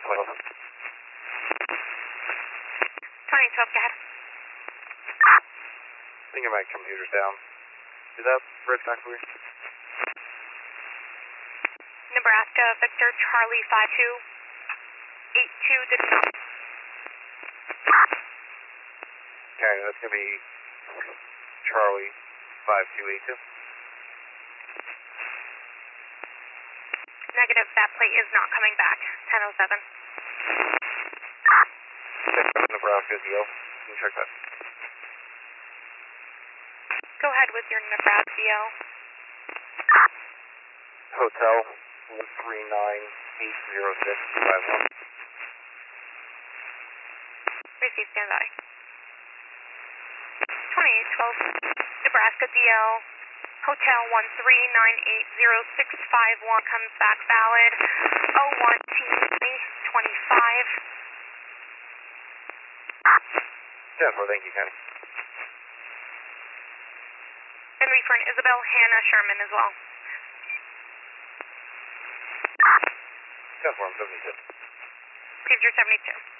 2012. 2012, go ahead. I think my computer's down. Is that red back for you? Nebraska, Victor, Charlie, 5282 did not. Okay, that's going to be Charlie 5282. Negative, that plate is not coming back. 1007. Nebraska DL. Can you check that? Go ahead with your Nebraska DL. Hotel 139-806-51. Receive, standby. 2812, Nebraska DL, Hotel 139-806-51 comes back valid. 01T25. 10-4, thank you, Kenny. And refer an Isabel Hannah Sherman as well. 10-4, I'm 72. Received your 72.